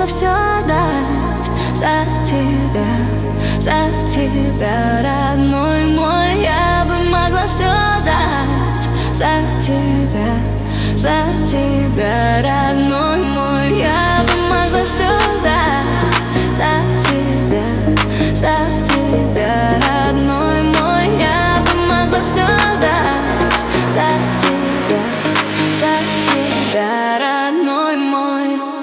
могла все дать за тебя, родной мой. Я бы могла все дать за тебя, родной мой. Я бы могла все дать за тебя, родной мой. Я бы могла все дать за тебя, родной мой.